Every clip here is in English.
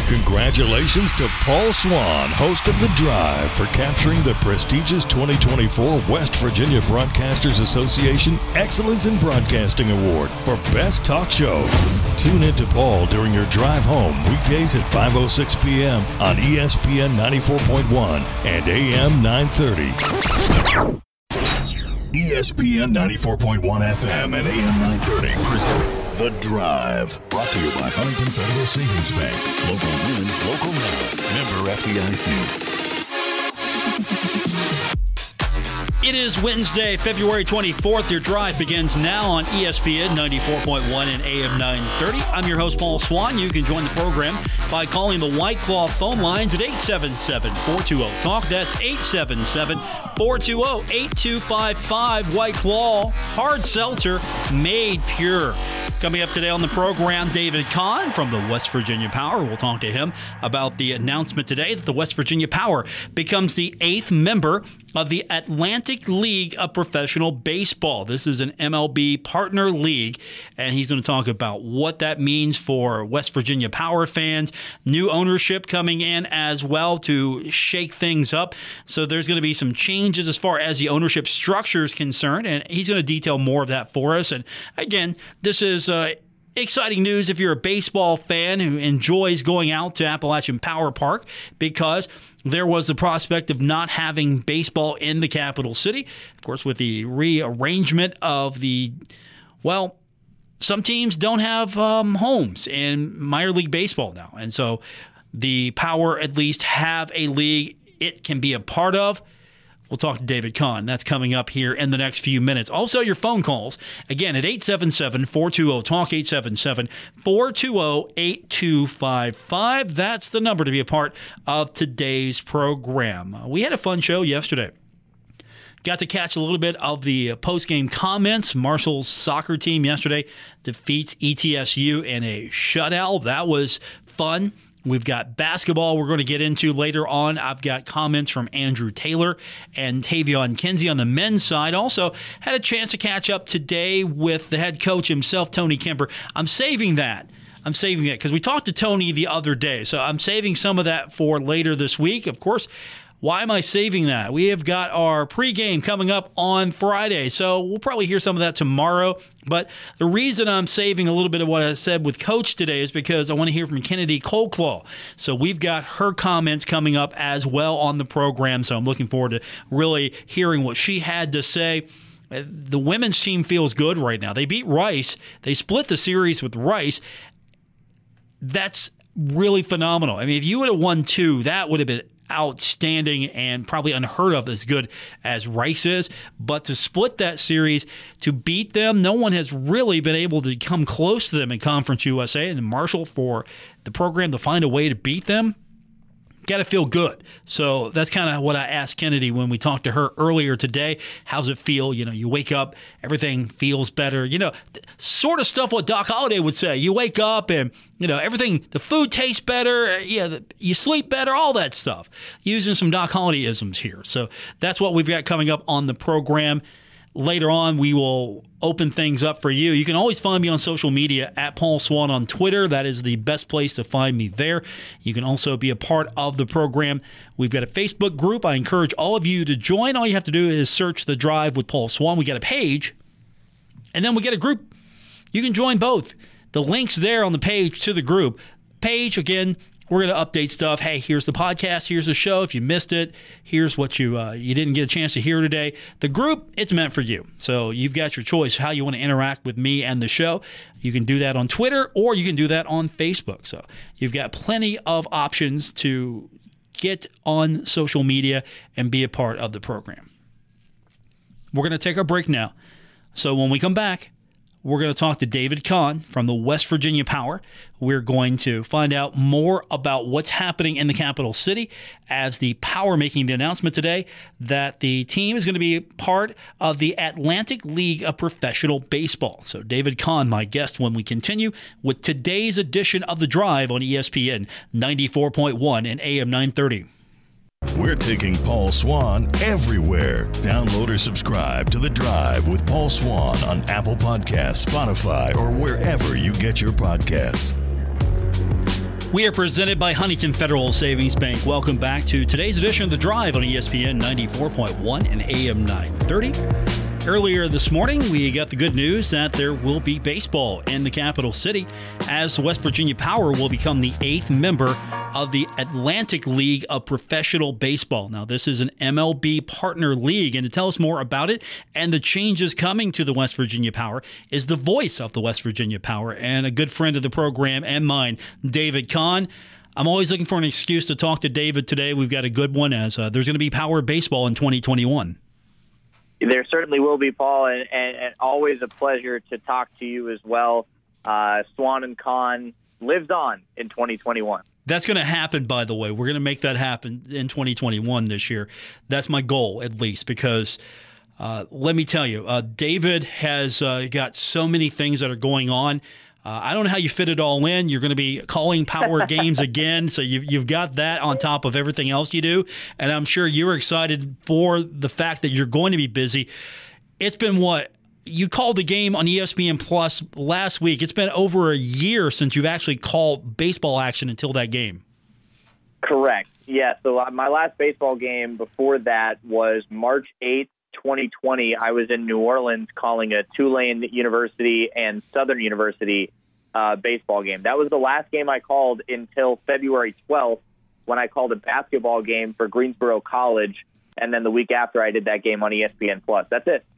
Congratulations to Paul Swann, host of The Drive, for capturing the prestigious 2024 West Virginia Broadcasters Association Excellence in Broadcasting Award for Best Talk Show. Tune in to Paul during your drive home weekdays at 5:06 p.m. on ESPN 94.1 and AM 930. ESPN 94.1 FM and AM 930 present The Drive. Brought to you by Huntington Federal Savings Bank. Local win, local now. Member FDIC. It is Wednesday, February 24th. Your drive begins now on ESPN 94.1 and AM 930. I'm your host, Paul Swann. You can join the program by calling the White Claw phone lines at 877-420-TALK. That's 877-420-8255. White Claw, hard seltzer, made pure. Coming up today on the program, David Kahn from the West Virginia Power. We'll talk to him about the announcement today that the West Virginia Power becomes the 8th member of the Atlantic League of Professional Baseball. This is an MLB partner league, and he's going to talk about what that means for West Virginia Power fans, new ownership coming in as well to shake things up. So there's going to be some changes as far as the ownership structure is concerned, and he's going to detail more of that for us. And again, this is exciting news if you're a baseball fan who enjoys going out to Appalachian Power Park, because there was the prospect of not having baseball in the capital city. Of course, with the rearrangement of some teams don't have homes in minor league baseball now. And so the Power at least have a league it can be a part of. We'll talk to David Kahn. That's coming up here in the next few minutes. Also, your phone calls, again, at 877-420-TALK, 877-420-8255. That's the number to be a part of today's program. We had a fun show yesterday. Got to catch a little bit of the post-game comments. Marshall's soccer team yesterday defeats ETSU in a shutout. That was fun. We've got basketball we're going to get into later on. I've got comments from Andrew Taylor and Tavion Kinsey on the men's side. Also had a chance to catch up today with the head coach himself, Tony Kemper. I'm saving that because we talked to Tony the other day. So I'm saving some of that for later this week. Of course, why am I saving that? We have got our pregame coming up on Friday, so we'll probably hear some of that tomorrow. But the reason I'm saving a little bit of what I said with Coach today is because I want to hear from Kennedy Coldclaw. So we've got her comments coming up as well on the program, so I'm looking forward to really hearing what she had to say. The women's team feels good right now. They beat Rice. They split the series with Rice. That's really phenomenal. I mean, if you would have won 2, that would have been outstanding and probably unheard of as good as Rice is. But to split that series, to beat them, no one has really been able to come close to them in Conference USA. And Marshall, for the program to find a way to beat them, got to feel good. So that's kind of what I asked Kennedy when we talked to her earlier today. How's it feel? You know, you wake up, everything feels better. You know, sort of stuff what Doc Holliday would say. You wake up and, you know, everything, the food tastes better. Yeah, you sleep better, all that stuff. Using some Doc Holliday-isms here. So that's what we've got coming up on the program. Later on, we will open things up for you. You can always find me on social media at Paul Swann on Twitter. That is the best place to find me there. You can also be a part of the program. We've got a Facebook group. I encourage all of you to join. All you have to do is search The Drive with Paul Swann. We got a page, and then we get a group. You can join both. The link's there on the page to the group. Page, again, we're going to update stuff. Hey, here's the podcast. Here's the show. If you missed it, here's what you didn't get a chance to hear today. The group, it's meant for you. So you've got your choice how you want to interact with me and the show. You can do that on Twitter or you can do that on Facebook. So you've got plenty of options to get on social media and be a part of the program. We're going to take our break now. So when we come back, we're going to talk to David Kahn from the West Virginia Power. We're going to find out more about what's happening in the capital city as the Power making the announcement today that the team is going to be part of the Atlantic League of Professional Baseball. So David Kahn, my guest, when we continue with today's edition of The Drive on ESPN 94.1 and AM 930. We're taking Paul Swann everywhere. Download or subscribe to The Drive with Paul Swann on Apple Podcasts, Spotify, or wherever you get your podcasts. We are presented by Huntington Federal Savings Bank. Welcome back to today's edition of The Drive on ESPN 94.1 and AM 930. Earlier this morning, we got the good news that there will be baseball in the capital city as West Virginia Power will become the 8th member of the Atlantic League of Professional Baseball. Now, this is an MLB partner league, and to tell us more about it and the changes coming to the West Virginia Power is the voice of the West Virginia Power and a good friend of the program and mine, David Kahn. I'm always looking for an excuse to talk to David today. We've got a good one as there's going to be Power Baseball in 2021. There certainly will be, Paul, and always a pleasure to talk to you as well. Swan and Kahn lives on in 2021. That's going to happen, by the way. We're going to make that happen in 2021 this year. That's my goal, at least, because let me tell you, David has got so many things that are going on. I don't know how you fit it all in. You're going to be calling Power games again, so you've got that on top of everything else you do. And I'm sure you're excited for the fact that you're going to be busy. It's been what? You called the game on ESPN Plus last week. It's been over a year since you've actually called baseball action until that game. Correct. Yeah, so my last baseball game before that was March 8th, 2020. I was in New Orleans calling a Tulane University and Southern University baseball game. That was the last game I called until February 12th when I called a basketball game for Greensboro College, and then the week after I did that game on ESPN Plus. That's it.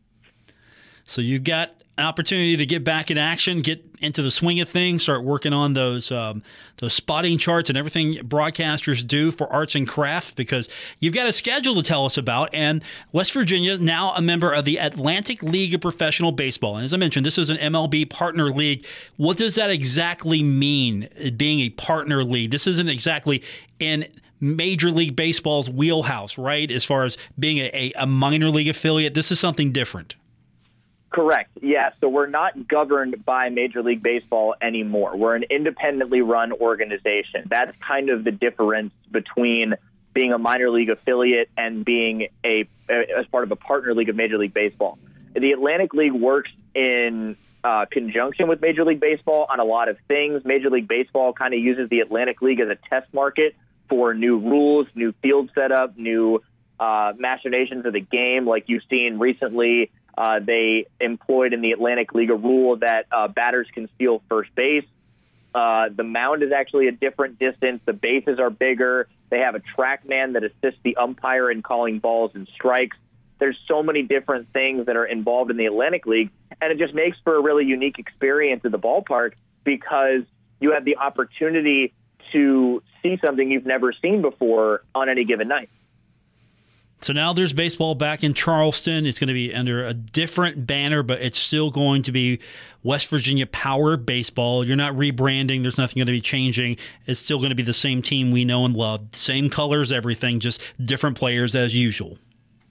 So you got an opportunity to get back in action, get into the swing of things, start working on those spotting charts and everything broadcasters do for arts and crafts, because you've got a schedule to tell us about. And West Virginia, now a member of the Atlantic League of Professional Baseball. And as I mentioned, this is an MLB partner league. What does that exactly mean, being a partner league? This isn't exactly in Major League Baseball's wheelhouse, right? As far as being a minor league affiliate, this is something different. Correct. Yeah. So we're not governed by Major League Baseball anymore. We're an independently run organization. That's kind of the difference between being a minor league affiliate and being as part of a partner league of Major League Baseball. The Atlantic League works in conjunction with Major League Baseball on a lot of things. Major League Baseball kind of uses the Atlantic League as a test market for new rules, new field setup, new machinations of the game, like you've seen recently. They employed in the Atlantic League a rule that batters can steal first base. The mound is actually a different distance. The bases are bigger. They have a track man that assists the umpire in calling balls and strikes. There's so many different things that are involved in the Atlantic League, and it just makes for a really unique experience at the ballpark because you have the opportunity to see something you've never seen before on any given night. So now there's baseball back in Charleston. It's going to be under a different banner, but it's still going to be West Virginia Power Baseball. You're not rebranding. There's nothing going to be changing. It's still going to be the same team we know and love. Same colors, everything, just different players as usual.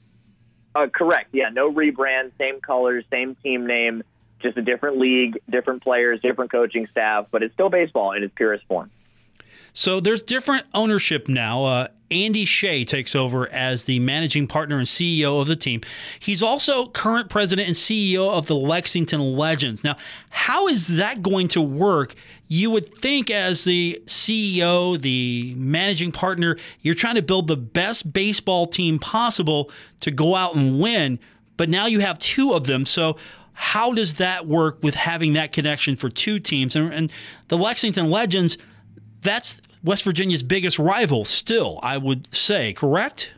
Correct. Yeah, no rebrand, same colors, same team name, just a different league, different players, different coaching staff, but it's still baseball in its purest form. So there's different ownership now. Andy Shea takes over as the managing partner and CEO of the team. He's also current president and CEO of the Lexington Legends. Now, how is that going to work? You would think as the CEO, the managing partner, you're trying to build the best baseball team possible to go out and win, but now you have two of them. So how does that work with having that connection for two teams? And the Lexington Legends, that's West Virginia's biggest rival still, I would say, correct?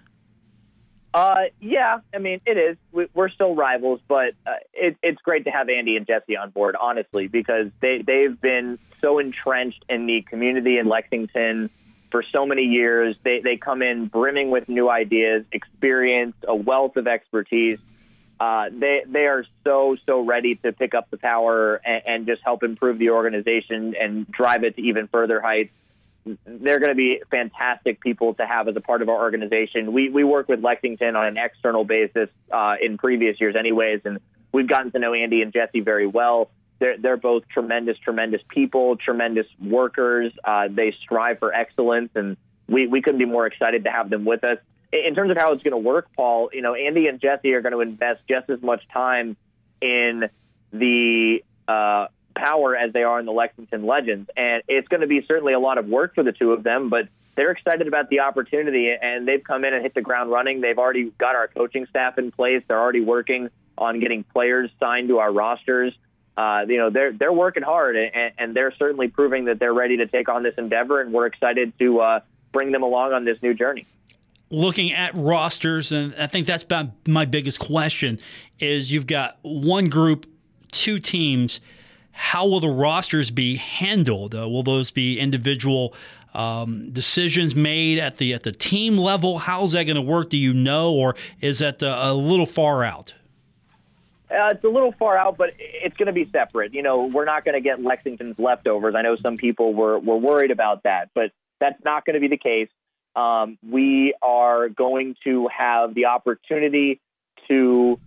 Yeah, I mean, it is. We're still rivals, but it's great to have Andy and Jesse on board, honestly, because they've been so entrenched in the community in Lexington for so many years. They come in brimming with new ideas, experience, a wealth of expertise. They are so ready to pick up the Power and just help improve the organization and drive it to even further heights. They're going to be fantastic people to have as a part of our organization. We work with Lexington on an external basis in previous years anyways, and we've gotten to know Andy and Jesse very well. They're both tremendous people, tremendous workers. They strive for excellence, and we couldn't be more excited to have them with us. In terms of how it's going to work, Paul, Andy and Jesse are going to invest just as much time in the Power as they are in the Lexington Legends. And it's going to be certainly a lot of work for the two of them, but they're excited about the opportunity, and they've come in and hit the ground running. They've already got our coaching staff in place. They're already working on getting players signed to our rosters. They're working hard, and they're certainly proving that they're ready to take on this endeavor, and we're excited to bring them along on this new journey. Looking at rosters, and I think that's about my biggest question, is you've got one group, two teams. How will the rosters be handled? Will those be individual decisions made at the team level? How's that going to work? Do you know, or is that a little far out? It's a little far out, but it's going to be separate. We're not going to get Lexington's leftovers. I know some people were worried about that, but that's not going to be the case. We are going to have the opportunity to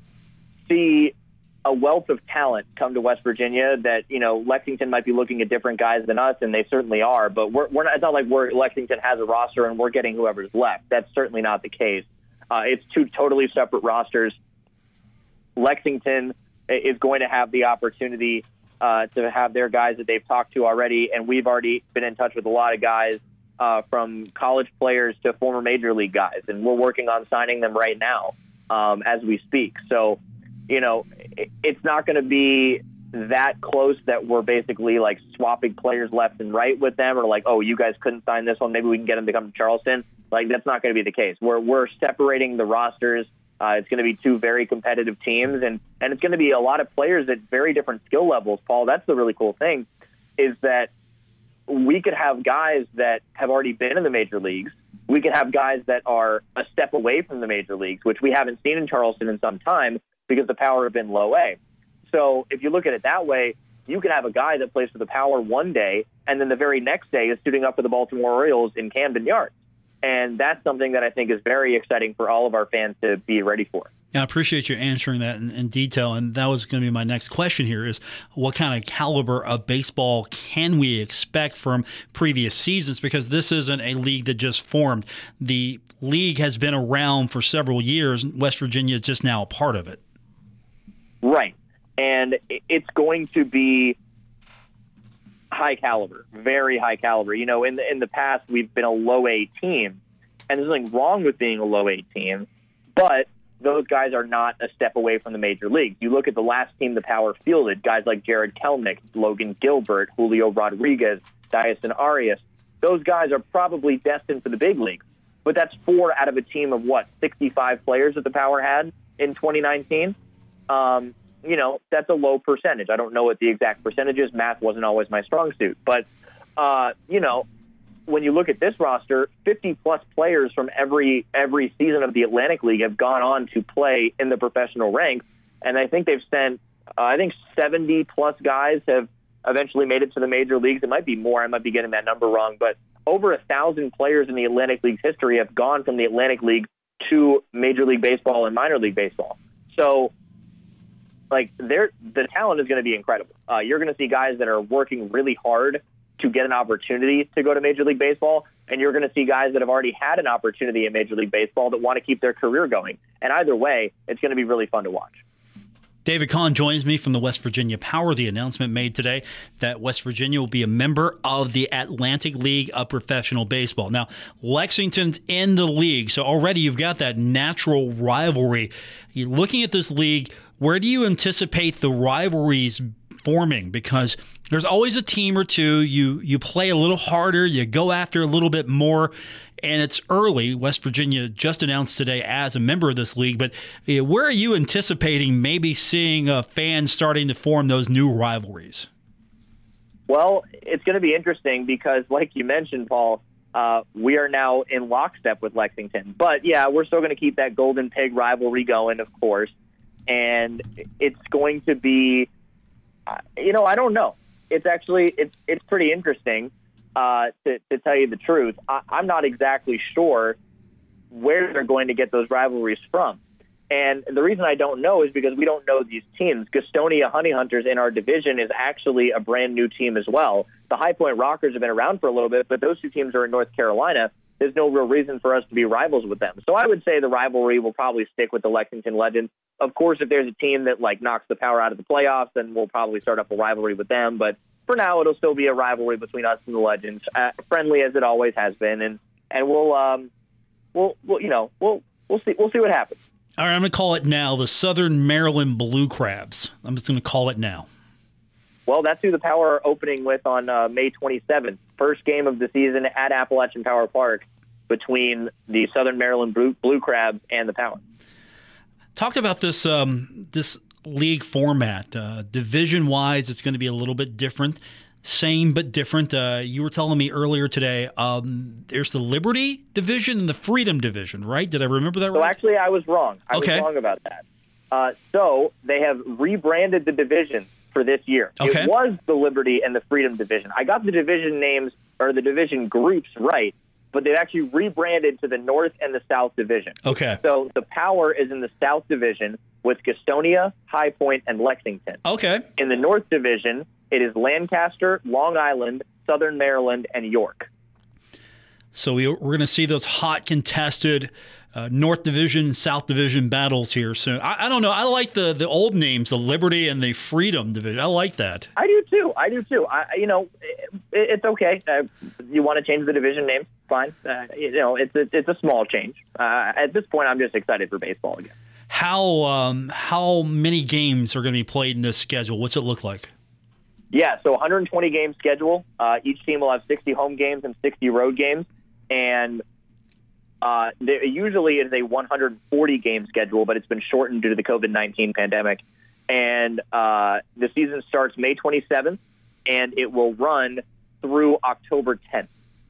see a wealth of talent come to West Virginia that, Lexington might be looking at different guys than us, and they certainly are, but we're not, it's not like Lexington has a roster and we're getting whoever's left. That's certainly not the case. It's two totally separate rosters. Lexington is going to have the opportunity to have their guys that they've talked to already, and we've already been in touch with a lot of guys from college players to former major league guys, and we're working on signing them right now as we speak. So, it's not going to be that close that we're basically like swapping players left and right with them, or like, oh, you guys couldn't sign this one, maybe we can get them to come to Charleston. Like, that's not going to be the case. We're separating the rosters. It's going to be two very competitive teams, and it's going to be a lot of players at very different skill levels, Paul. That's the really cool thing, is that we could have guys that have already been in the major leagues. We could have guys that are a step away from the major leagues, which we haven't seen in Charleston in some time because the Power have been low A. So if you look at it that way, you can have a guy that plays for the Power one day, and then the very next day is suiting up for the Baltimore Orioles in Camden Yards. And that's something that I think is very exciting for all of our fans to be ready for. I appreciate you answering that in detail, and that was going to be my next question here is what kind of caliber of baseball can we expect from previous seasons, because this isn't a league that just formed. The league has been around for several years. West Virginia is just now a part of it. Right, and it's going to be high caliber, very high caliber. In the past, we've been a low A team, and there's nothing wrong with being a low A team, but those guys are not a step away from the major leagues. You look at the last team the Power fielded, guys like Jared Kelnick, Logan Gilbert, Julio Rodriguez, Dyson Arias. Those guys are probably destined for the big leagues, but that's 4 out of a team of 65 players that the Power had in 2019. That's a low percentage. I don't know what the exact percentage is. Math wasn't always my strong suit. But, when you look at this roster, 50-plus players from every season of the Atlantic League have gone on to play in the professional ranks. And I think they've sent, 70-plus guys have eventually made it to the major leagues. It might be more. I might be getting that number wrong. But over 1,000 players in the Atlantic League's history have gone from the Atlantic League to Major League Baseball and minor league baseball. So, the talent is going to be incredible. You're going to see guys that are working really hard to get an opportunity to go to Major League Baseball, and you're going to see guys that have already had an opportunity in Major League Baseball that want to keep their career going. And either way, it's going to be really fun to watch. David Kahn joins me from the West Virginia Power. The announcement made today that West Virginia will be a member of the Atlantic League of Professional Baseball. Now, Lexington's in the league, so already you've got that natural rivalry. You're looking at this league, where do you anticipate the rivalries forming? Because there's always a team or two, you play a little harder, you go after a little bit more, and it's early. West Virginia just announced today as a member of this league, but where are you anticipating maybe seeing fans starting to form those new rivalries? Well, it's going to be interesting because, like you mentioned, Paul, we are now in lockstep with Lexington. But, yeah, we're still going to keep that Golden Pig rivalry going, of course, and it's going to be I don't know. It's actually it's pretty interesting to tell you the truth. I'm not exactly sure where they're going to get those rivalries from. And the reason I don't know is because we don't know these teams. Gastonia Honey Hunters in our division is actually a brand new team as well. The High Point Rockers have been around for a little bit, but those two teams are in North Carolina. there's no real reason for us to be rivals with them. So I would say the rivalry will probably stick with the Lexington Legends. Of course, if there's a team that knocks the Power out of the playoffs, then we'll probably start up a rivalry with them. But for now, it'll still be a rivalry between us and the Legends, friendly as it always has been, and we'll see what happens. All right, I'm going to call it now the Southern Maryland Blue Crabs. I'm just going to call it now. Well, that's who the Power are opening with on May 27th. First game of the season at Appalachian Power Park between the Southern Maryland Blue Crabs and the Power. Talk about this this league format. Division-wise, it's going to be a little bit different. Same but different. You were telling me earlier today there's the Liberty Division and the Freedom Division, right? Did I remember that right? So actually, I was wrong. I was Okay. wrong about that. So they have rebranded the divisions for this year. Okay. It was the Liberty and the Freedom Division. I got the division names or the division groups right, but they've actually rebranded to the North and the South Division. Okay. So the Power is in the South Division with Gastonia, High Point, and Lexington. Okay. In the North Division, it is Lancaster, Long Island, Southern Maryland, and York. So we're going to see those hot contested North Division, South Division battles here soon. I don't know. I like the old names, the Liberty and the Freedom Division. I like that. I do too. It's okay. You want to change the division name? Fine. It's a small change. At this point, I'm just excited for baseball again. How many games are going to be played in this schedule? What's it look like? Yeah, so 120 game schedule. Each team will have 60 home games and 60 road games, and usually it is a 140 game schedule, but it's been shortened due to the COVID-19 pandemic. And the season starts May 27th, and it will run through October 10th.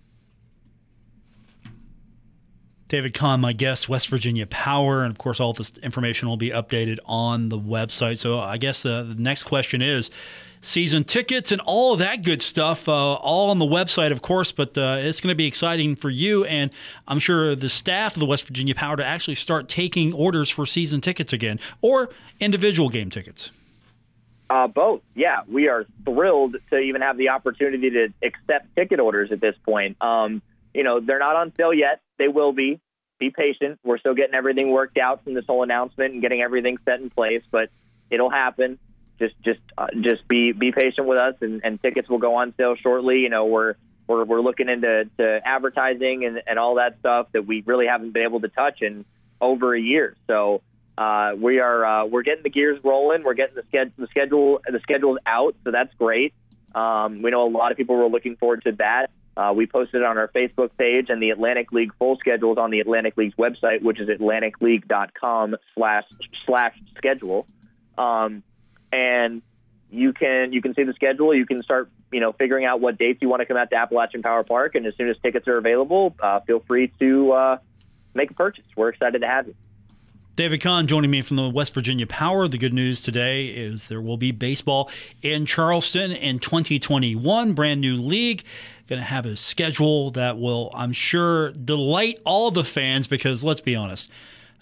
David Kahn, my guest, West Virginia Power, and of course all this information will be updated on the website. So I guess the next question is season tickets and all of that good stuff, all on the website, of course, but it's going to be exciting for you and I'm sure the staff of the West Virginia Power to actually start taking orders for season tickets again or individual game tickets. Both. Yeah, we are thrilled to even have the opportunity to accept ticket orders at this point. They're not on sale yet. They will be. Be patient. We're still getting everything worked out from this whole announcement and getting everything set in place, but it'll happen. Just be patient with us, and tickets will go on sale shortly. We're looking into advertising and all that stuff that we really haven't been able to touch in over a year. So we're getting the gears rolling. We're getting the schedules out, so that's great. We know a lot of people were looking forward to that. We posted it on our Facebook page, and the Atlantic League full schedule is on the Atlantic League's website, which is atlanticleague.com/schedule. And you can see the schedule. You can start, figuring out what dates you want to come out to Appalachian Power Park. And as soon as tickets are available, feel free to make a purchase. We're excited to have you. David Kahn joining me from the West Virginia Power. The good news today is there will be baseball in Charleston in 2021. Brand new league. Going to have a schedule that will, I'm sure, delight all the fans because, let's be honest,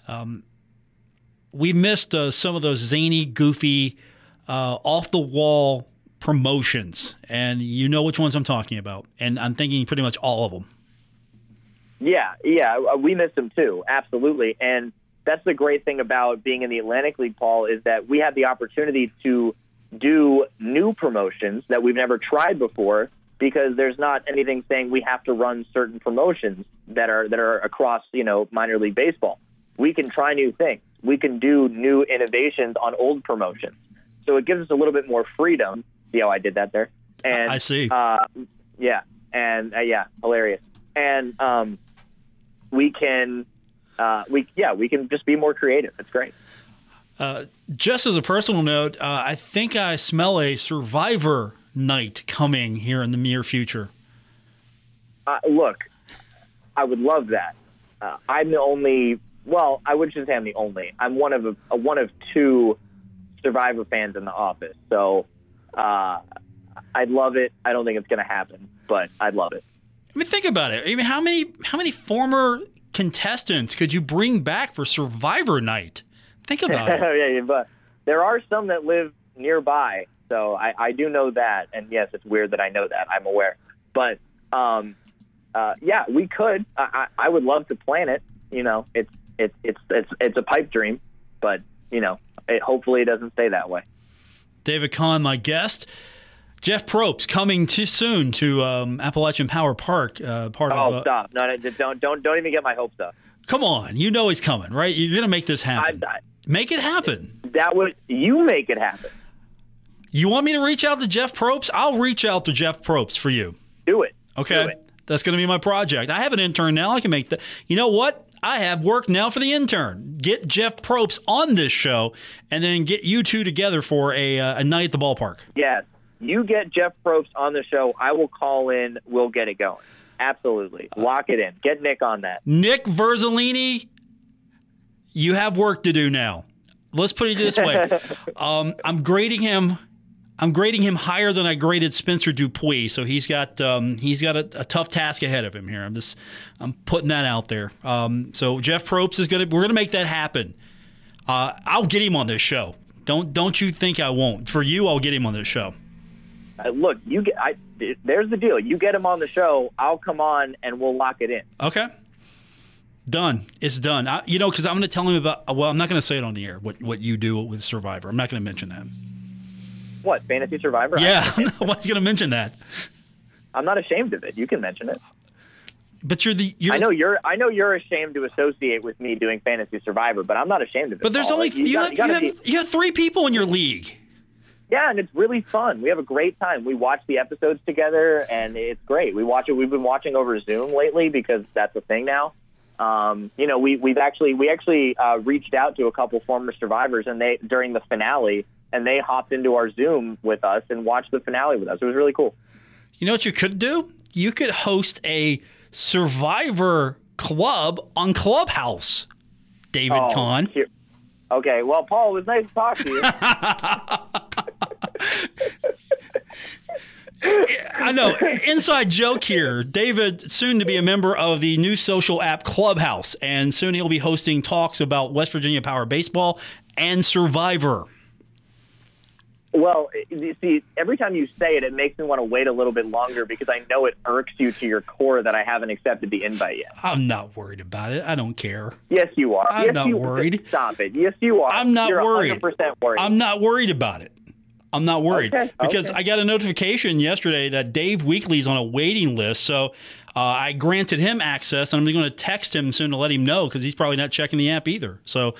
we missed some of those zany, goofy, off-the-wall promotions. And you know which ones I'm talking about. And I'm thinking pretty much all of them. Yeah, we missed them too. Absolutely. And that's the great thing about being in the Atlantic League, Paul, is that we have the opportunity to do new promotions that we've never tried before because there's not anything saying we have to run certain promotions that are across, minor league baseball. We can try new things. We can do new innovations on old promotions. So it gives us a little bit more freedom. See how I did that there? And I see. Yeah. And hilarious. And we can just be more creative. It's great. Just as a personal note, I think I smell a Survivor night coming here in the near future. Look, I would love that. I'm the only. Well, I wouldn't say I'm the only. I'm one of two Survivor fans in the office. So I'd love it. I don't think it's going to happen, but I'd love it. I mean, think about it. I mean, how many former contestants could you bring back for Survivor night? Think about it. Yeah, but there are some that live nearby, so I do know that. And yes, it's weird that I know that. I'm aware, but yeah, we could. I would love to plan it. You know, it's a pipe dream, but you know, hopefully it doesn't stay that way. David Kahn, my guest. Jeff Probst coming too soon to Appalachian Power Park. Stop! No, don't even get my hopes up. Come on, you know he's coming, right? You're going to make this happen. Make it happen. You make it happen. You want me to reach out to Jeff Probst? I'll reach out to Jeff Probst for you. Do it. Okay. Do it. That's going to be my project. I have an intern now. I can make that. You know what? I have work now for the intern. Get Jeff Probst on this show, and then get you two together for a night at the ballpark. Yes. You get Jeff Probst on the show. I will call in. We'll get it going. Absolutely. Lock it in. Get Nick on that. Nick Verzolini, you have work to do now. Let's put it this way. I'm grading him higher than I graded Spencer Dupuis, so he's got a tough task ahead of him here. I'm putting that out there. So Jeff Probst we're gonna make that happen. I'll get him on this show. Don't you think I won't? For you, I'll get him on this show. Look, there's the deal. You get him on the show, I'll come on and we'll lock it in. Okay. Done. It's done. Because I'm going to tell him about. Well, I'm not going to say it on the air. What you do with Survivor. I'm not going to mention that. What, Fantasy Survivor? Yeah, I'm not going to mention that. I'm not ashamed of it. You can mention it. But you're. I know you're ashamed to associate with me doing Fantasy Survivor, but I'm not ashamed of it. But there's only you have 3 people in your league. Yeah, and it's really fun. We have a great time. We watch the episodes together, and it's great. We watch it. We've been watching over Zoom lately because that's a thing now. We actually reached out to a couple former survivors, and during the finale, and they hopped into our Zoom with us and watched the finale with us. It was really cool. You know what you could do? You could host a Survivor club on Clubhouse, David Kahn. Okay, well, Paul, it was nice to talk to you. I know. Inside joke here. David, soon to be a member of the new social app Clubhouse, and soon he'll be hosting talks about West Virginia Power Baseball and Survivor. Well, you see, every time you say it, it makes me want to wait a little bit longer because I know it irks you to your core that I haven't accepted the invite yet. I'm not worried about it. I don't care. Yes, you are. I'm not worried. Stop it. Yes, you are. I'm not worried. 100% worried. I'm not worried about it. I'm not worried because I got a notification yesterday that Dave Weekly's on a waiting list. So I granted him access, and I'm going to text him soon to let him know because he's probably not checking the app either. So,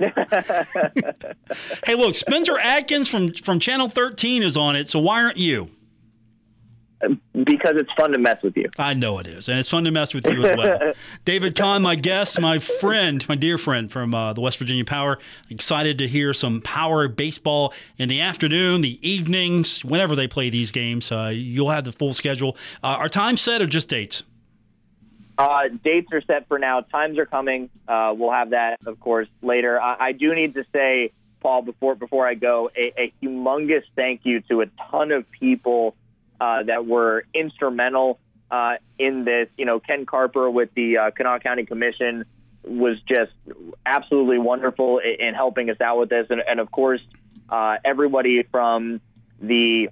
hey, look, Spencer Atkins from Channel 13 is on it. So why aren't you? Because it's fun to mess with you. I know it is, and it's fun to mess with you as well. David Kahn, my guest, my dear friend from the West Virginia Power. Excited to hear some Power baseball in the afternoon, the evenings, whenever they play these games. You'll have the full schedule. Are times set or just dates? Dates are set for now. Times are coming. We'll have that, of course, later. I do need to say, Paul, before I go, a humongous thank you to a ton of people that were instrumental in this. You know, Ken Carper with the Kanawha County Commission was just absolutely wonderful in helping us out with this. And of course, everybody from the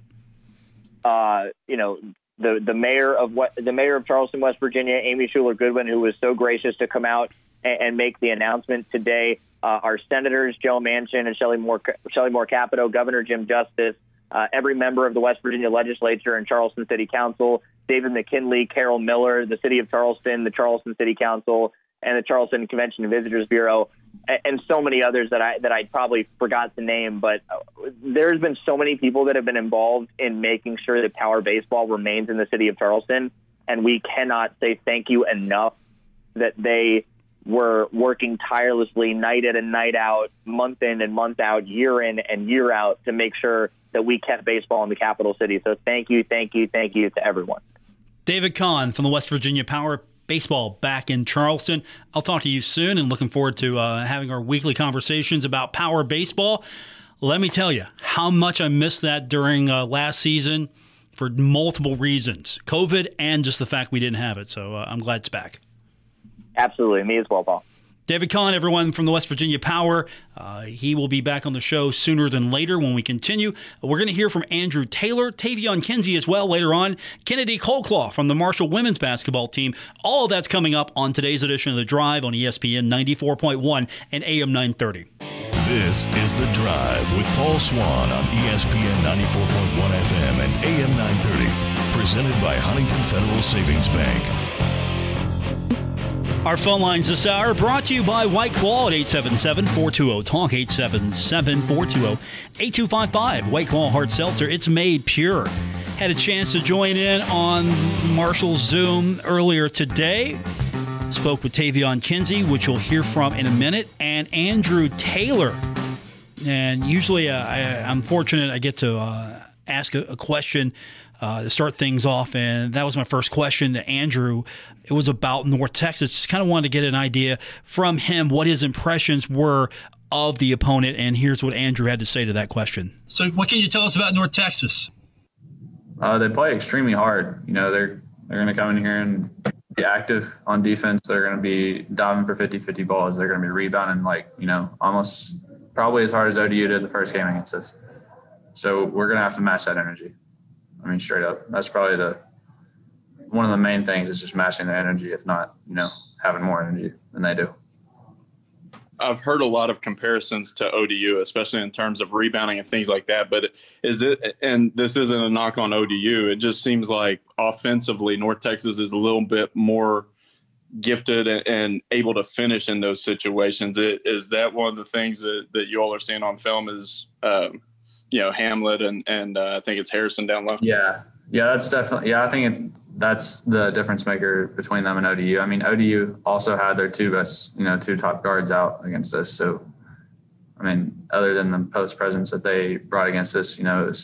mayor of Charleston, West Virginia, Amy Schuler Goodwin, who was so gracious to come out and make the announcement today. Our senators, Joe Manchin and Shelley Moore Capito, Governor Jim Justice, every member of the West Virginia legislature and Charleston City Council, David McKinley, Carol Miller, the City of Charleston, the Charleston City Council, and the Charleston Convention and Visitors Bureau, and so many others that I probably forgot to name. But there's been so many people that have been involved in making sure that Power Baseball remains in the City of Charleston, and we cannot say thank you enough that they were working tirelessly night in and night out, month in and month out, year in and year out to make sure that we kept baseball in the capital city. So thank you to everyone. David Kahn from the West Virginia Power Baseball back in Charleston. I'll talk to you soon and looking forward to having our weekly conversations about Power Baseball. Let me tell you how much I missed that during last season for multiple reasons, COVID and just the fact we didn't have it. So I'm glad it's back. Absolutely. Me as well, Paul. David Kahn, everyone from the West Virginia Power. He will be back on the show sooner than later when we continue. We're going to hear from Andrew Taylor, Tavion Kinsey as well later on, Kennedy Colclaw from the Marshall women's basketball team. All of that's coming up on today's edition of The Drive on ESPN 94.1 and AM 930. This is The Drive with Paul Swann on ESPN 94.1 FM and AM 930. Presented by Huntington Federal Savings Bank. Our phone lines this hour brought to you by White Claw at 877-420-TALK, 877-420-8255. White Claw Hard Seltzer, it's made pure. Had a chance to join in on Marshall's Zoom earlier today. Spoke with Tavion Kinsey, which you'll hear from in a minute, and Andrew Taylor. And usually I'm fortunate I get to ask a question to start things off, and that was my first question to Andrew. It was about North Texas. Just kind of wanted to get an idea from him what his impressions were of the opponent, and here's what Andrew had to say to that question. So what can you tell us about North Texas? They play extremely hard. You know, they're going to come in here and be active on defense. They're going to be diving for 50-50 balls. They're going to be rebounding almost probably as hard as ODU did the first game against us. So we're going to have to match that energy. I mean, straight up. That's probably one of the main things is just matching their energy, if not, having more energy than they do. I've heard a lot of comparisons to ODU, especially in terms of rebounding and things like that. But and this isn't a knock on ODU. It just seems like offensively, North Texas is a little bit more gifted and able to finish in those situations. Is that one of the things that you all are seeing on film is, Hamlet and I think it's Harrison down low? Yeah, that's definitely – I think that's the difference maker between them and ODU. I mean, ODU also had their two top guards out against us. So, I mean, other than the post presence that they brought against us,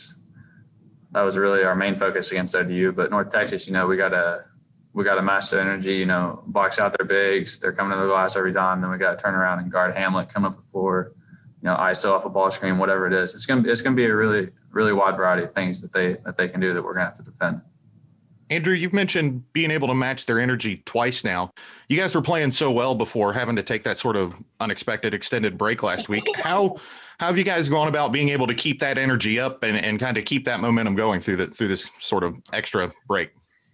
that was really our main focus against ODU. But North Texas, we got to match their energy, box out their bigs. They're coming to the glass every time. Then we got to turn around and guard Hamlet, come up the floor, ISO off a ball screen, whatever it is. It's gonna be a really, really wide variety of things that they can do that we're gonna have to defend. Andrew, you've mentioned being able to match their energy twice now. You guys were playing so well before having to take that sort of unexpected extended break last week. How have you guys gone about being able to keep that energy up and kind of keep that momentum going through this sort of extra break?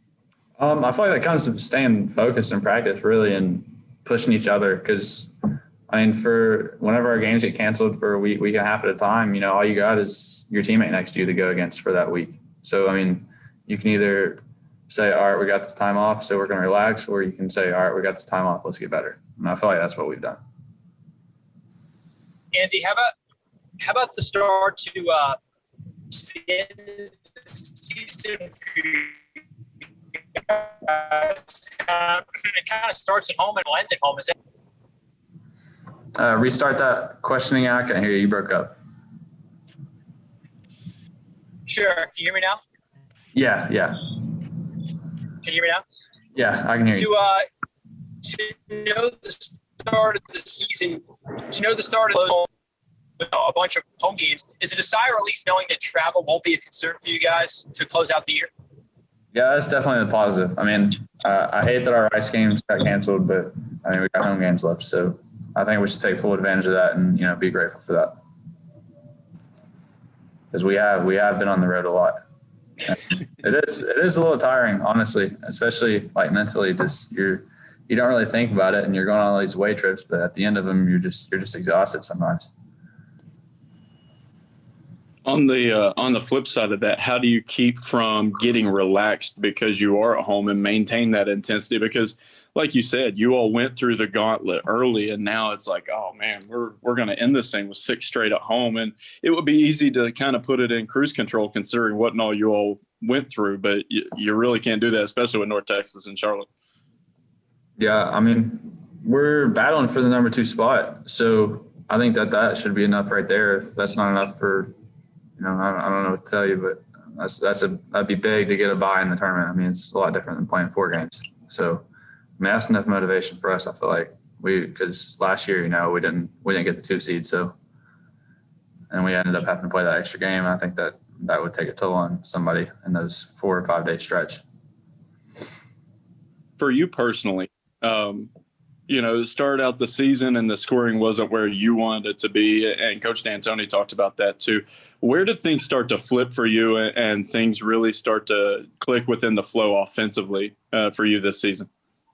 I feel like that comes to staying focused in practice, really, and pushing each other. Because, I mean, for whenever our games get canceled for a week and a half at a time, all you got is your teammate next to you to go against for that week. So, I mean, you can either say, all right, we got this time off, so we're going to relax, or you can say, all right, we got this time off, let's get better. And I feel like that's what we've done. Andy, how about the start to the end of the season for you guys? It kind of starts at home and will end at home. Is that? Restart that questioning. I can't hear you. You broke up. Sure. Can you hear me now? Yeah. Can you hear me now? Yeah, I can hear you. To know the start of the season, with a bunch of home games, is it a sigh of relief knowing that travel won't be a concern for you guys to close out the year? Yeah, that's definitely the positive. I mean, I hate that our Rice games got canceled, but I mean, we got home games left, so I think we should take full advantage of that and be grateful for that, because we have been on the road a lot. It is a little tiring, honestly, especially mentally. Just you don't really think about it, and you're going on all these away trips, but at the end of them, you're just exhausted sometimes. On the flip side of that, how do you keep from getting relaxed because you are at home and maintain that intensity? Because, like you said, you all went through the gauntlet early, and now it's like, oh man, we're going to end this thing with 6 straight at home, and it would be easy to kind of put it in cruise control considering what and all you all went through, but you really can't do that, especially with North Texas and Charlotte. Yeah, I mean, we're battling for the number 2 spot, so I think that should be enough right there. If that's not enough for, I don't know what to tell you, but that'd be big to get a bye in the tournament. I mean, it's a lot different than playing 4 games. So, I mean, that's enough motivation for us. I feel like because last year, we didn't get the 2 seed, so, and we ended up having to play that extra game. And I think that would take a toll on somebody in those 4 or 5 day stretch. For you personally, started out the season and the scoring wasn't where you wanted it to be. And Coach D'Antoni talked about that too. Where did things start to flip for you and things really start to click within the flow offensively for you this season?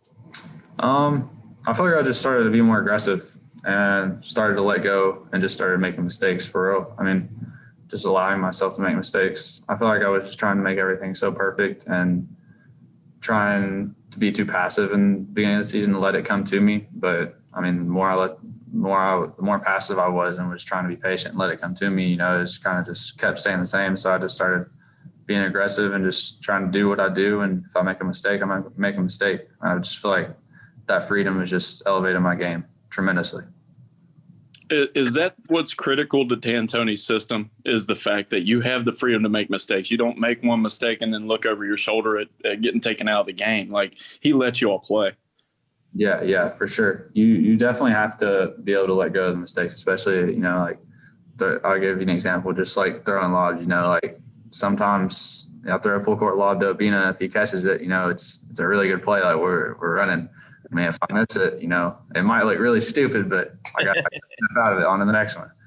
I feel like I just started to be more aggressive and started to let go and just started making mistakes for real. I mean, just allowing myself to make mistakes. I feel like I was just trying to make everything so perfect and trying to be too passive in the beginning of the season to let it come to me. But I mean, the more passive I was and was trying to be patient and let it come to me, it just kind of just kept staying the same. So I just started being aggressive and just trying to do what I do. And if I make a mistake, I might make a mistake. I just feel like that freedom has just elevated my game tremendously. Is that what's critical to D'Antoni's system, is the fact that you have the freedom to make mistakes? You don't make one mistake and then look over your shoulder at getting taken out of the game. Like, he lets you all play. Yeah, for sure. You definitely have to be able to let go of the mistakes, especially, I'll give you an example, just like throwing lobs, like sometimes I'll throw a full court lob to Obina. If he catches it, it's a really good play. Like we're running. I mean, if I miss it, it might look really stupid, but I got to step out of it. On to the next one.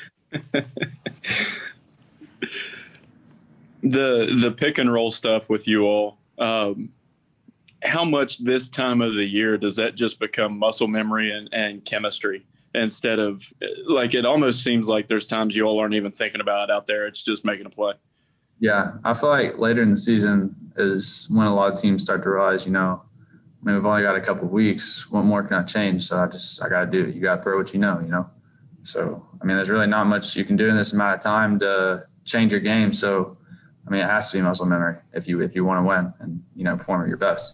The pick and roll stuff with you all, how much this time of the year does that just become muscle memory and chemistry instead of, like, it almost seems like there's times you all aren't even thinking about it out there. It's just making a play. Yeah, I feel like later in the season is when a lot of teams start to realize, we've only got a couple of weeks. What more can I change? So I got to do it. You got to throw what you know. So, I mean, there's really not much you can do in this amount of time to change your game. So, I mean, it has to be muscle memory if you want to win and, perform at your best.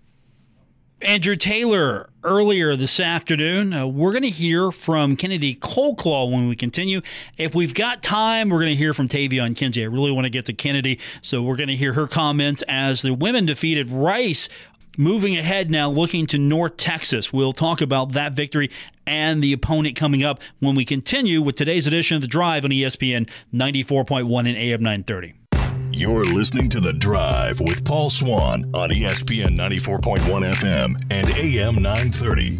Andrew Taylor, earlier this afternoon, we're going to hear from Kennedy Coleclaw when we continue. If we've got time, we're going to hear from Tavion Kinsey. I really want to get to Kennedy, so we're going to hear her comments as the women defeated Rice. Moving ahead now, looking to North Texas. We'll talk about that victory and the opponent coming up when we continue with today's edition of The Drive on ESPN 94.1 and AM 930. You're listening to The Drive with Paul Swann on ESPN 94.1 FM and AM 930.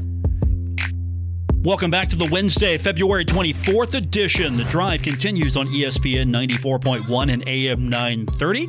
Welcome back to the Wednesday, February 24th edition. The Drive continues on ESPN 94.1 and AM 930.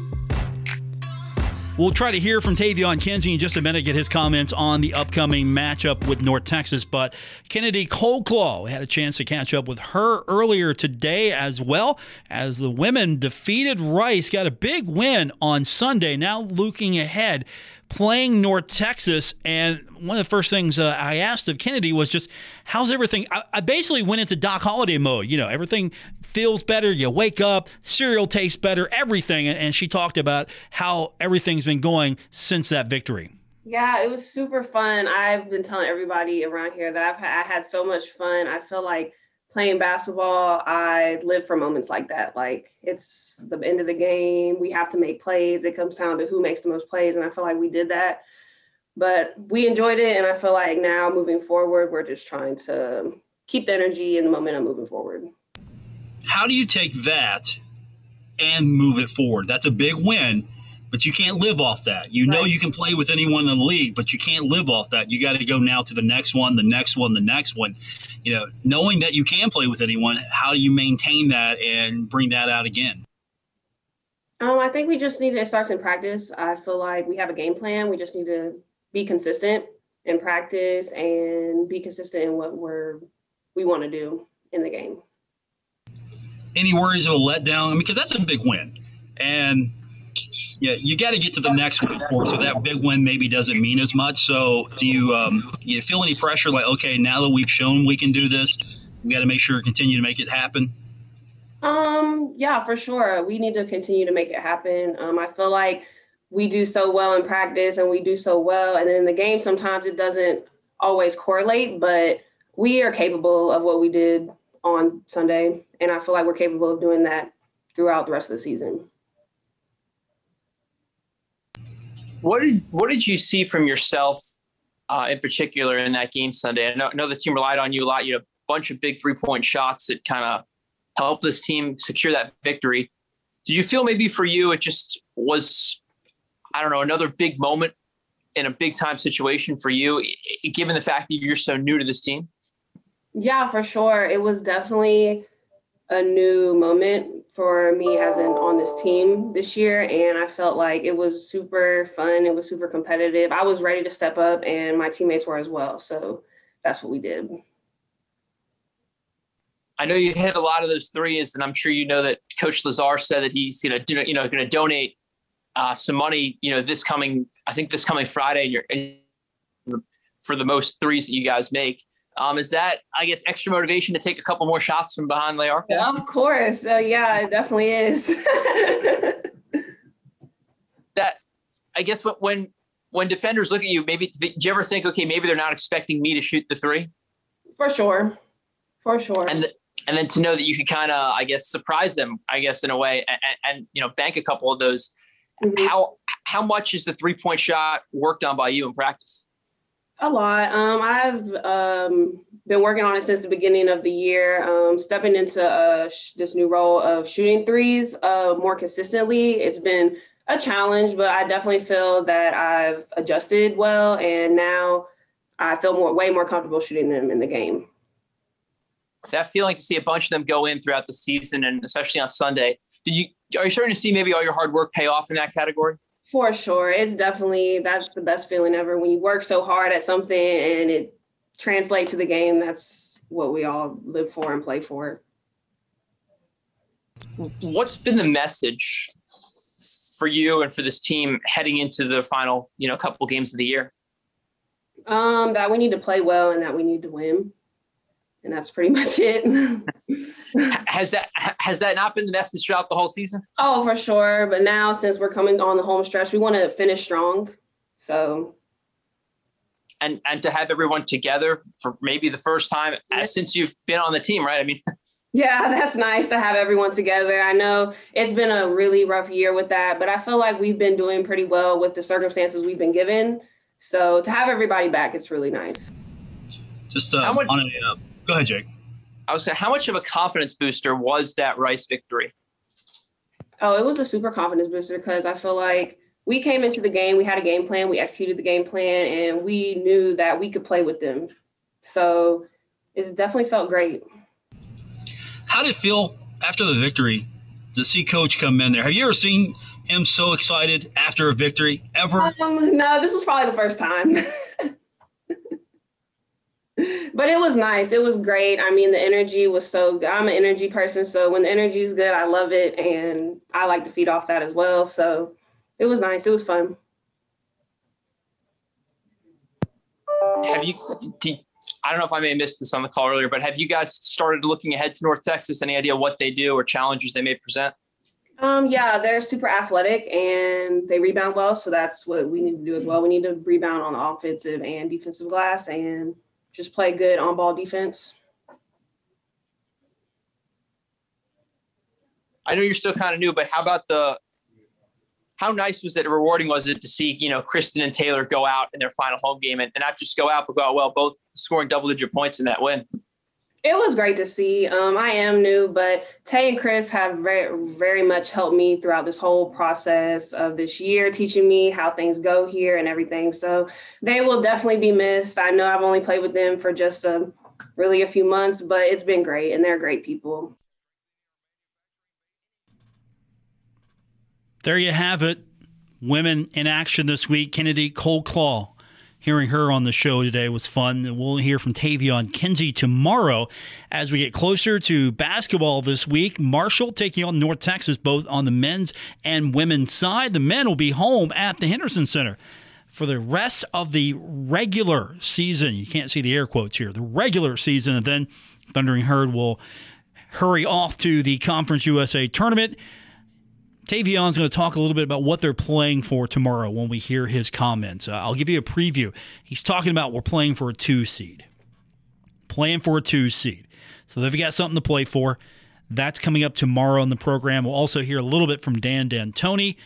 We'll try to hear from Tavion Kinsey in just a minute, get his comments on the upcoming matchup with North Texas. But Kennedy Coleclaw had a chance to catch up with her earlier today as well, as the women defeated Rice, got a big win on Sunday. Now looking ahead, playing North Texas. And one of the first things I asked of Kennedy was just, how's everything? I basically went into Doc Holliday mode. Everything feels better. You wake up, cereal tastes better, everything. And she talked about how everything's been going since that victory. Yeah, it was super fun. I've been telling everybody around here that I had so much fun. I feel like playing basketball, I live for moments like that. Like, it's the end of the game. We have to make plays. It comes down to who makes the most plays. And I feel like we did that. But we enjoyed it. And I feel like now moving forward, we're just trying to keep the energy and the momentum moving forward. How do you take that and move it forward? That's a big win, but you can't live off that. You know you can play with anyone in the league, but you can't live off that. You got to go now to the next one, the next one, the next one. Knowing that you can play with anyone, how do you maintain that and bring that out again? I think we just need to start in practice. I feel like we have a game plan. We just need to be consistent in practice and be consistent in what we want to do in the game. Any worries of a letdown? Because that's a big win. And you got to get to the next one before, so that big win maybe doesn't mean as much. So do you feel any pressure like, okay, now that we've shown we can do this, we got to make sure continue to make it happen? Yeah, for sure. We need to continue to make it happen. I feel like we do so well in practice and we do so well. And in the game, sometimes it doesn't always correlate, but we are capable of what we did on Sunday. And I feel like we're capable of doing that throughout the rest of the season. What did you see from yourself in particular in that game Sunday? I know the team relied on you a lot. You had a bunch of big 3-point shots that kind of helped this team secure that victory. Did you feel maybe for you it just was, I don't know, another big moment in a big time situation for you, given the fact that you're so new to this team? Yeah, for sure. It was definitely a new moment for me as on this team this year. And I felt like it was super fun. It was super competitive. I was ready to step up and my teammates were as well. So that's what we did. I know you hit a lot of those threes, and I'm sure you know that Coach Lazar said that he's going to donate some money, this coming Friday for the most threes that you guys make. Is that, I guess, extra motivation to take a couple more shots from behind the arc? Yeah, of course. Yeah, it definitely is. That, I guess, when defenders look at you, maybe do you ever think, okay, maybe they're not expecting me to shoot the three? For sure. And then to know that you could kind of, I guess, surprise them, I guess, in a way, and bank a couple of those. Mm-hmm. How much is the 3-point shot worked on by you in practice? A lot. I've been working on it since the beginning of the year, stepping into this new role of shooting threes more consistently. It's been a challenge, but I definitely feel that I've adjusted well, and now I feel way more comfortable shooting them in the game. That feeling to see a bunch of them go in throughout the season, and especially on Sunday, are you starting to see maybe all your hard work pay off in that category? For sure. That's the best feeling ever when you work so hard at something and it translates to the game. That's what we all live for and play for. What's been the message for you and for this team heading into the final, couple games of the year? That we need to play well and that we need to win. And that's pretty much it. Has that not been the message throughout the whole season? Oh, for sure. But now, since we're coming on the home stretch, we want to finish strong. So, and to have everyone together for maybe the first time since you've been on the team, right? I mean, yeah, that's nice to have everyone together. I know it's been a really rough year with that, but I feel like we've been doing pretty well with the circumstances we've been given. So to have everybody back, it's really nice. Just go ahead, Jake. I was saying, how much of a confidence booster was that Rice victory? Oh, it was a super confidence booster because I feel like we came into the game, we had a game plan, we executed the game plan, and we knew that we could play with them. So it definitely felt great. How did it feel after the victory to see Coach come in there? Have you ever seen him so excited after a victory ever? No, this was probably the first time. But it was nice. It was great. I mean, the energy was so good. I'm an energy person, so when the energy is good, I love it, and I like to feed off that as well. So it was nice. It was fun. I don't know if I may have missed this on the call earlier, but have you guys started looking ahead to North Texas? Any idea what they do or challenges they may present? Yeah, they're super athletic and they rebound well. So that's what we need to do as well. We need to rebound on the offensive and defensive glass and just play good on-ball defense. I know you're still kind of new, but how nice was it, rewarding was it to see, Kristen and Taylor go out in their final home game and not just go out, but go out well, both scoring double-digit points in that win? It was great to see. I am new, but Tay and Chris have very, very much helped me throughout this whole process of this year, teaching me how things go here and everything. So they will definitely be missed. I know I've only played with them for just really a few months, but it's been great, and they're great people. There you have it. Women in action this week. Kennedy Coldclaw. Hearing her on the show today was fun. We'll hear from Tavion Kinsey tomorrow as we get closer to basketball this week. Marshall taking on North Texas, both on the men's and women's side. The men will be home at the Henderson Center for the rest of the regular season. You can't see the air quotes here. The regular season, and then Thundering Herd will hurry off to the Conference USA tournament. Tavion's going to talk a little bit about what they're playing for tomorrow when we hear his comments. I'll give you a preview. He's talking about we're playing for a 2 seed. Playing for a 2 seed. So they've got something to play for. That's coming up tomorrow on the program. We'll also hear a little bit from Dan D'Antoni.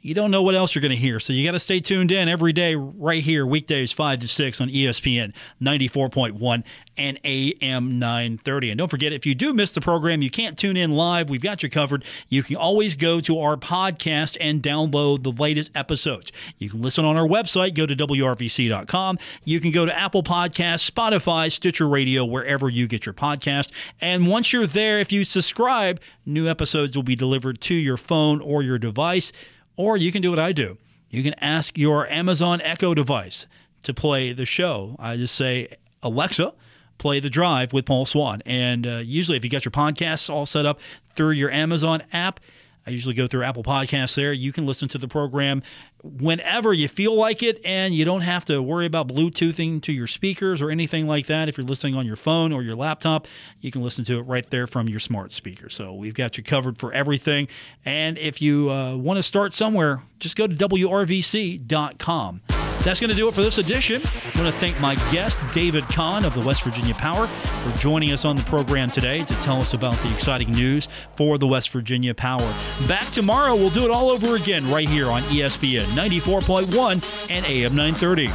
you don't know what else you're going to hear. So you got to stay tuned in every day right here, weekdays 5 to 6 on ESPN 94.1 and AM 930. And don't forget, if you do miss the program, you can't tune in live. We've got you covered. You can always go to our podcast and download the latest episodes. You can listen on our website. Go to WRVC.com. You can go to Apple Podcasts, Spotify, Stitcher Radio, wherever you get your podcast. And once you're there, if you subscribe, new episodes will be delivered to your phone or your device. Or you can do what I do. You can ask your Amazon Echo device to play the show. I just say, Alexa, play The Drive with Paul Swann. And usually if you got your podcasts all set up through your Amazon app, I usually go through Apple Podcasts there. You can listen to the program whenever you feel like it, and you don't have to worry about Bluetoothing to your speakers or anything like that. If you're listening on your phone or your laptop, you can listen to it right there from your smart speaker. So we've got you covered for everything. And if you want to start somewhere, just go to WRVC.com. That's going to do it for this edition. I want to thank my guest, David Kahn of the West Virginia Power, for joining us on the program today to tell us about the exciting news for the West Virginia Power. Back tomorrow, we'll do it all over again right here on ESPN 94.1 and AM 930.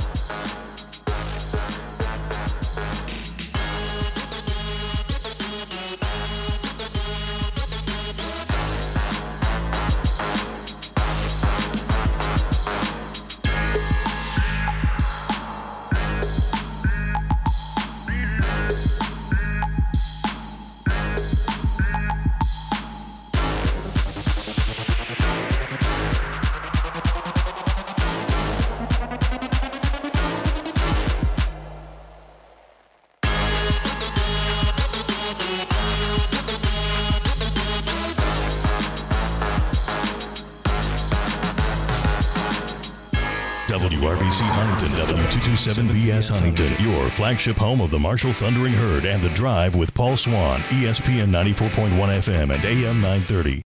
WRVC Huntington, W227BS Huntington, your flagship home of the Marshall Thundering Herd and The Drive with Paul Swann, ESPN 94.1 FM and AM 930.